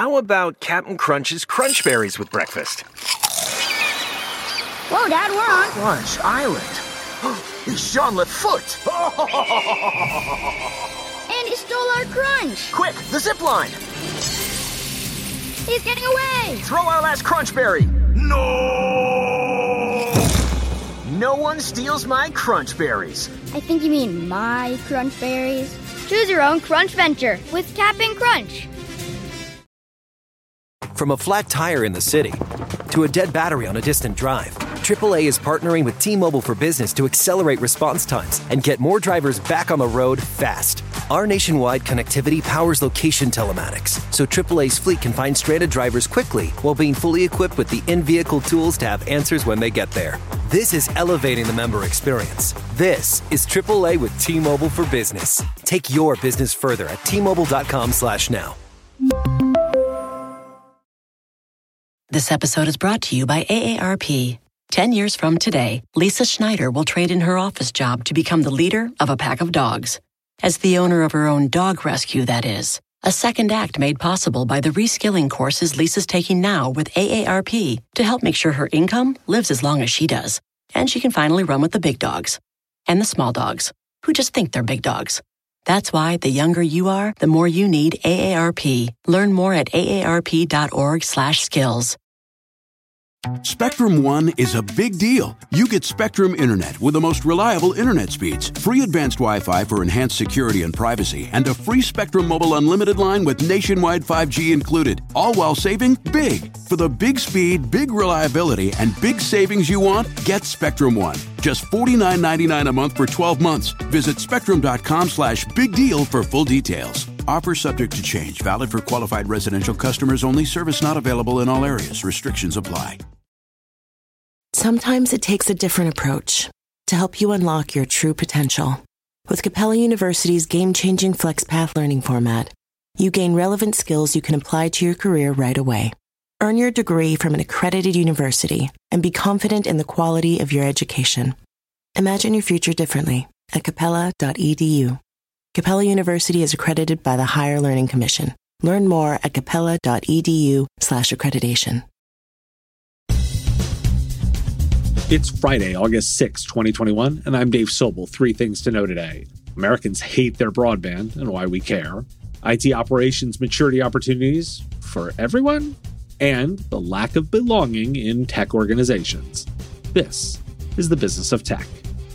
How about Captain Crunch's Crunch Berries with breakfast? Whoa, Dad, we're on Crunch Island. He's Jean-Luc Foot. And he stole our crunch. Quick, the zip line. He's getting away. Throw our last Crunch Berry. No! No one steals my Crunch Berries. I think you mean my crunch berries. Choose your own crunch venture with Cap'n Crunch. From a flat tire in the city to a dead battery on a distant drive, AAA is partnering with T-Mobile for Business to accelerate response times and get more drivers back on the road fast. Our nationwide connectivity powers location telematics, so AAA's fleet can find stranded drivers quickly while being fully equipped with the in-vehicle tools to have answers when they get there. This is elevating the member experience. This is AAA with T-Mobile for Business. Take your business further at T-Mobile.com/now. This episode is brought to you by AARP. 10 years from today, Lisa Schneider will trade in her office job to become the leader of a pack of dogs. As the owner of her own dog rescue, that is. A second act made possible by the reskilling courses Lisa's taking now with AARP to help make sure her income lives as long as she does. And she can finally run with the big dogs. And the small dogs, who just think they're big dogs. That's why the younger you are, the more you need AARP. Learn more at aarp.org/skills. Spectrum One is a big deal. You get Spectrum Internet with the most reliable internet speeds, free advanced Wi-Fi for enhanced security and privacy, and a free Spectrum Mobile Unlimited line with nationwide 5G included, all while saving big. For the big speed, big reliability, and big savings you want, get Spectrum One. Just $49.99 a month for 12 months. Visit spectrum.com/big deal for full details. Offer subject to change. Valid for qualified residential customers only. Service not available in all areas. Restrictions apply. Sometimes it takes a different approach to help you unlock your true potential. With Capella University's game-changing FlexPath learning format, you gain relevant skills you can apply to your career right away. Earn your degree from an accredited university and be confident in the quality of your education. Imagine your future differently at capella.edu. Capella University is accredited by the Higher Learning Commission. Learn more at capella.edu/accreditation. It's Friday, August 6, 2021, and I'm Dave Sobel. 3 things to know today. Americans hate their broadband and why we care. IT operations maturity opportunities for everyone. And the lack of belonging in tech organizations. This is the business of tech.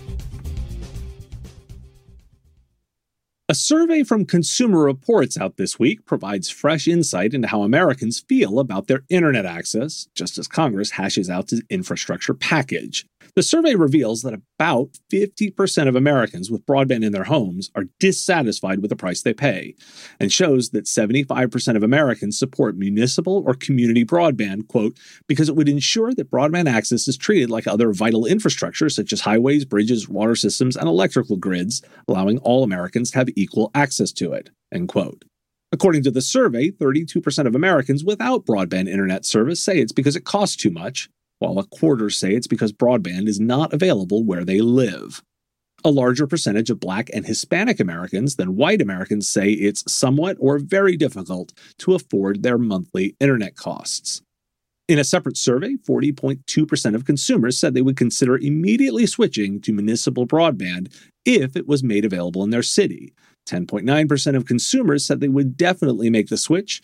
A survey from Consumer Reports out this week provides fresh insight into how Americans feel about their internet access, just as Congress hashes out its infrastructure package. The survey reveals that about 50% of Americans with broadband in their homes are dissatisfied with the price they pay, and shows that 75% of Americans support municipal or community broadband, quote, because it would ensure that broadband access is treated like other vital infrastructure such as highways, bridges, water systems, and electrical grids, allowing all Americans to have equal access to it, end quote. According to the survey, 32% of Americans without broadband internet service say it's because it costs too much, while a quarter say it's because broadband is not available where they live. A larger percentage of Black and Hispanic Americans than white Americans say it's somewhat or very difficult to afford their monthly internet costs. In a separate survey, 40.2% of consumers said they would consider immediately switching to municipal broadband if it was made available in their city. 10.9% of consumers said they would definitely make the switch.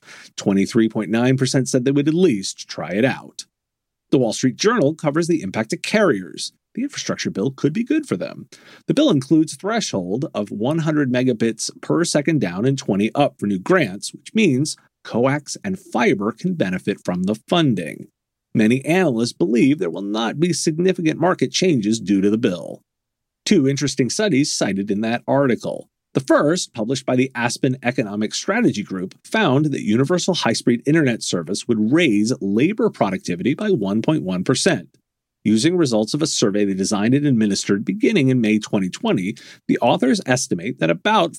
23.9% said they would at least try it out. The Wall Street Journal covers the impact to carriers. The infrastructure bill could be good for them. The bill includes a threshold of 100 megabits per second down and 20 up for new grants, which means coax and fiber can benefit from the funding. Many analysts believe there will not be significant market changes due to the bill. 2 interesting studies cited in that article. The first, published by the Aspen Economic Strategy Group, found that universal high-speed internet service would raise labor productivity by 1.1%. Using results of a survey they designed and administered beginning in May 2020, the authors estimate that about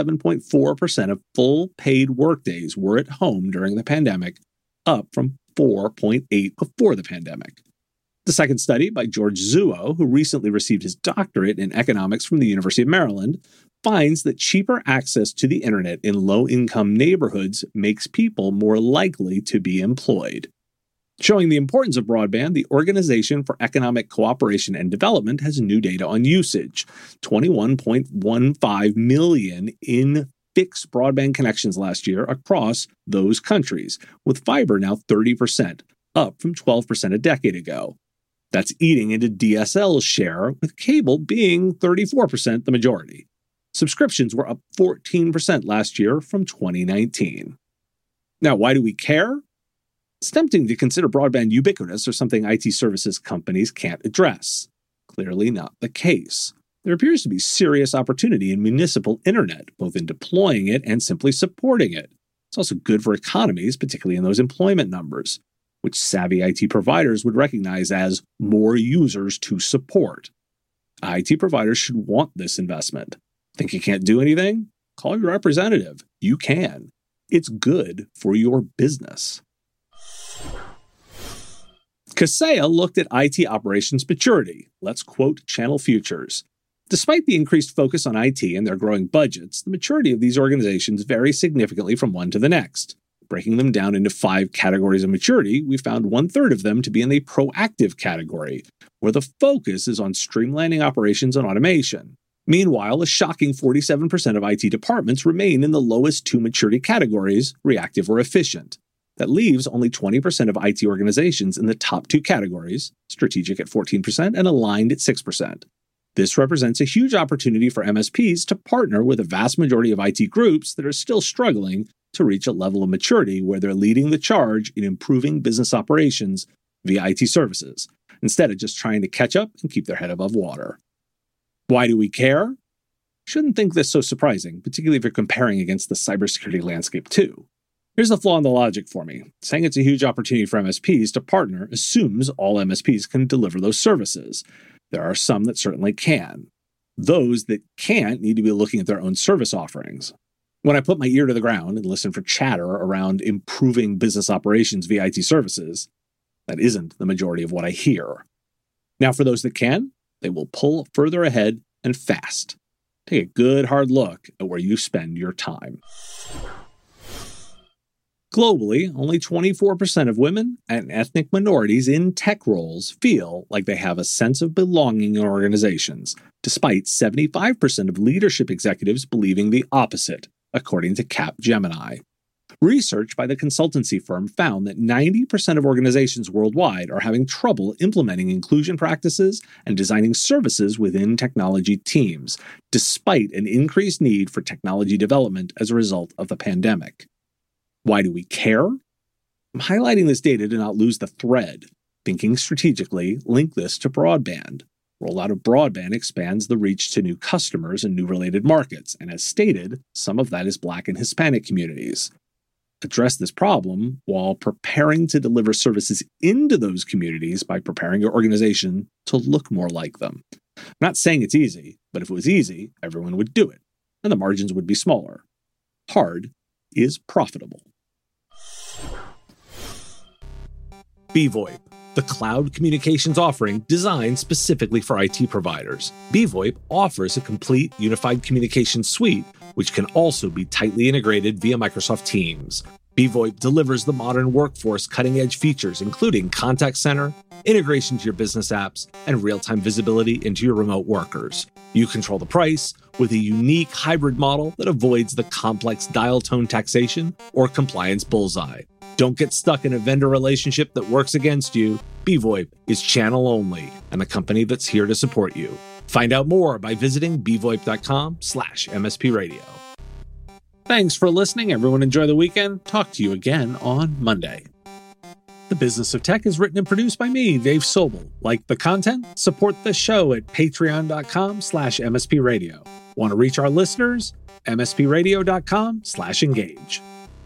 47.4% of full paid workdays were at home during the pandemic, up from 4.8% before the pandemic. The second study, by George Zuo, who recently received his doctorate in economics from the University of Maryland, finds that cheaper access to the internet in low-income neighborhoods makes people more likely to be employed. Showing the importance of broadband, the Organization for Economic Cooperation and Development has new data on usage. 21.15 million in fixed broadband connections last year across those countries, with fiber now 30%, up from 12% a decade ago. That's eating into DSL's share, with cable being 34% the majority. Subscriptions were up 14% last year from 2019. Now, why do we care? It's tempting to consider broadband ubiquitous or something IT services companies can't address. Clearly not the case. There appears to be serious opportunity in municipal internet, both in deploying it and simply supporting it. It's also good for economies, particularly in those employment numbers, which savvy IT providers would recognize as more users to support. IT providers should want this investment. Think you can't do anything? Call your representative. You can. It's good for your business. Kaseya looked at IT operations maturity. Let's quote Channel Futures. Despite the increased focus on IT and their growing budgets, the maturity of these organizations varies significantly from one to the next. Breaking them down into 5 categories of maturity, we found 1/3 of them to be in the proactive category, where the focus is on streamlining operations and automation. Meanwhile, a shocking 47% of IT departments remain in the lowest 2 maturity categories, reactive or efficient. That leaves only 20% of IT organizations in the top 2 categories, strategic at 14% and aligned at 6%. This represents a huge opportunity for MSPs to partner with a vast majority of IT groups that are still struggling to reach a level of maturity where they're leading the charge in improving business operations via IT services, instead of just trying to catch up and keep their head above water. Why do we care? Shouldn't think this so surprising, particularly if you're comparing against the cybersecurity landscape too. Here's the flaw in the logic for me. Saying it's a huge opportunity for MSPs to partner assumes all MSPs can deliver those services. There are some that certainly can. Those that can't need to be looking at their own service offerings. When I put my ear to the ground and listen for chatter around improving business operations via IT services, that isn't the majority of what I hear. Now, for those that can, they will pull further ahead and fast. Take a good hard look at where you spend your time. Globally, only 24% of women and ethnic minorities in tech roles feel like they have a sense of belonging in organizations, despite 75% of leadership executives believing the opposite, according to Capgemini. Research by the consultancy firm found that 90% of organizations worldwide are having trouble implementing inclusion practices and designing services within technology teams, despite an increased need for technology development as a result of the pandemic. Why do we care? I'm highlighting this data to not lose the thread. Thinking strategically, link this to broadband. Rollout of broadband expands the reach to new customers and new related markets, and as stated, some of that is Black and Hispanic communities. Address this problem while preparing to deliver services into those communities by preparing your organization to look more like them. I'm not saying it's easy, but if it was easy, everyone would do it, and the margins would be smaller. Hard is profitable. BVoIP, the cloud communications offering designed specifically for IT providers. BVoIP offers a complete unified communications suite, which can also be tightly integrated via Microsoft Teams. BVoIP delivers the modern workforce cutting-edge features, including contact center, integration to your business apps, and real-time visibility into your remote workers. You control the price with a unique hybrid model that avoids the complex dial tone taxation or compliance bullseye. Don't get stuck in a vendor relationship that works against you. BVoIP is channel only and the company that's here to support you. Find out more by visiting bvoip.com/MSPradio. Thanks for listening. Everyone enjoy the weekend. Talk to you again on Monday. The Business of Tech is written and produced by me, Dave Sobel. Like the content? Support the show at patreon.com/MSPradio. Want to reach our listeners? MSPradio.com/engage.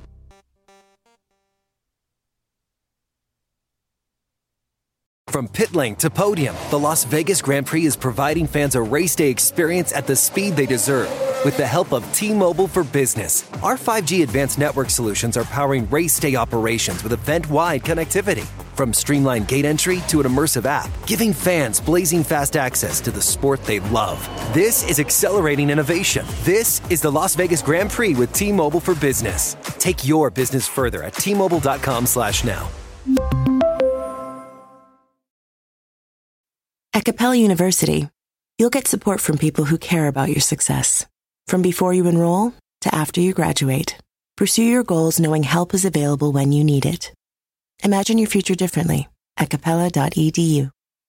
From pit lane to podium, the Las Vegas Grand Prix is providing fans a race day experience at the speed they deserve. With the help of T-Mobile for Business, our 5G advanced network solutions are powering race day operations with event-wide connectivity. From streamlined gate entry to an immersive app, giving fans blazing fast access to the sport they love. This is accelerating innovation. This is the Las Vegas Grand Prix with T-Mobile for Business. Take your business further at T-Mobile.com/now. At Capella University, you'll get support from people who care about your success. From before you enroll to after you graduate, pursue your goals knowing help is available when you need it. Imagine your future differently at capella.edu.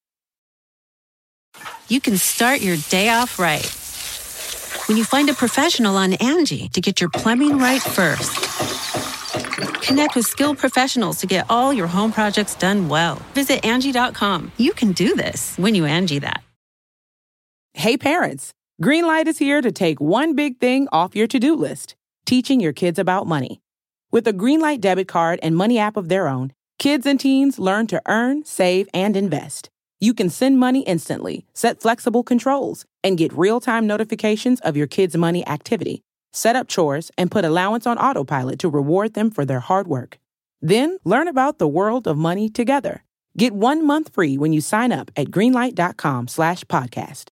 You can start your day off right when you find a professional on Angie to get your plumbing right first. Connect with skilled professionals to get all your home projects done well. Visit Angie.com. You can do this when you Angie that. Hey parents, Greenlight is here to take one big thing off your to-do list, teaching your kids about money. With a Greenlight debit card and money app of their own, kids and teens learn to earn, save, and invest. You can send money instantly, set flexible controls, and get real-time notifications of your kids' money activity. Set up chores and put allowance on autopilot to reward them for their hard work. Then learn about the world of money together. Get 1 month free when you sign up at greenlight.com/podcast.